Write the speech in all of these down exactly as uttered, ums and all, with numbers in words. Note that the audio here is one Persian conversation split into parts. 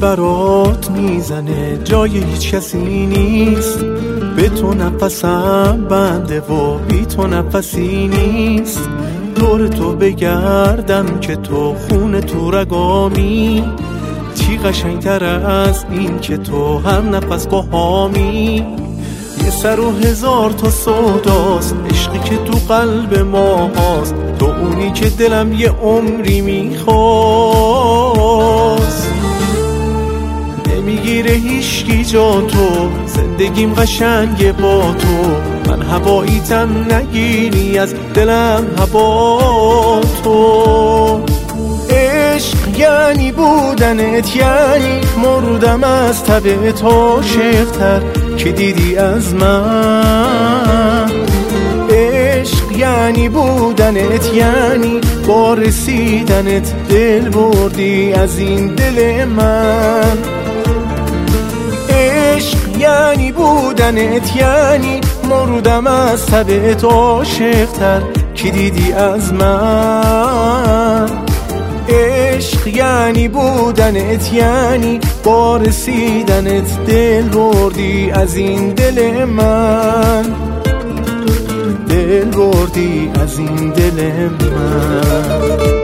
برات میزنه جای هیچ کسی نیست، به تو نفسم بنده و بی تو نفسی نیست. دور تو بگردم که تو خون تو رگامی، چی قشنگتر از این که تو هم نفس با هامی. یه سر و هزار تا سوداست عشقی که تو قلب ما هاست، تو اونی که دلم یه عمری میخواست. نمیگیره هیچکی جا تو، زندگیم قشنگه با تو، من هواییتم نگیری از دلم هوا تو. عشق یعنی بودنت، یعنی مردم از طبعت عاشق‌تر که دیدی از من. عشق یعنی بودنت، یعنی با رسیدنت دل بردی از این دل من. عشق یعنی بودنت، یعنی مردم از طبعت عاشق‌تر که دیدی از من. عشق یعنی بودنت، یعنی با رسیدنت دل بردی از این دل من، دل بردی از این دل من.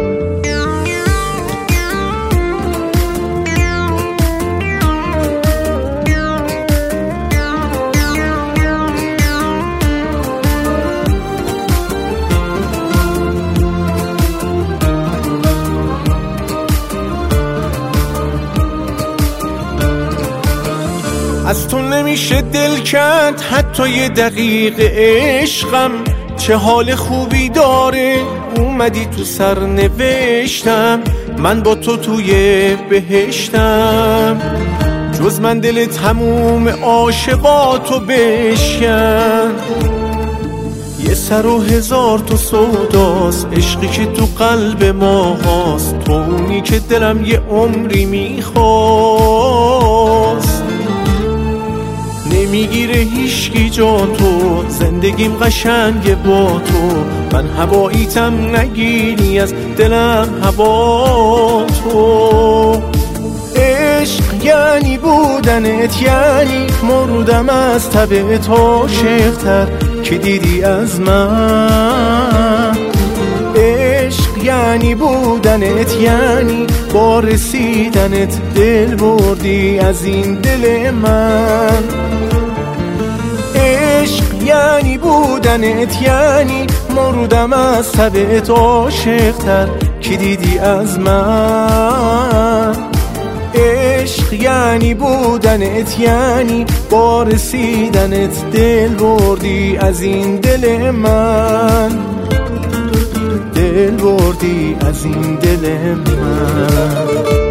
از تو نمیشه دل کند حتی یه دقیقه عشقم، چه حال خوبی داره اومدی تو سرنوشتم. من با تو توی بهشتم، جز من دل تموم عاشقاتو بشکن. یه سر و هزار تو سوداست عشقی که تو قلب ما هاست، تو اونی که دلم یه عمری میخواست. نمیگیره هیچکی جا تو، زندگیم قشنگه با تو، من هواییتم نگیری از دلم هوا تو. عشق یعنی بودنت، یعنی مردم از طبعت عاشق‌تر که دیدی از من. عشق یعنی بودنت، یعنی با رسیدنت دل بردی از این دل من. عشق یعنی بودنت، یعنی مردم از طبعت عاشق‌تر که دیدی از من. عشق یعنی بودنت، یعنی با رسیدنت دل بردی از این دل من، دل بردی از این دل من.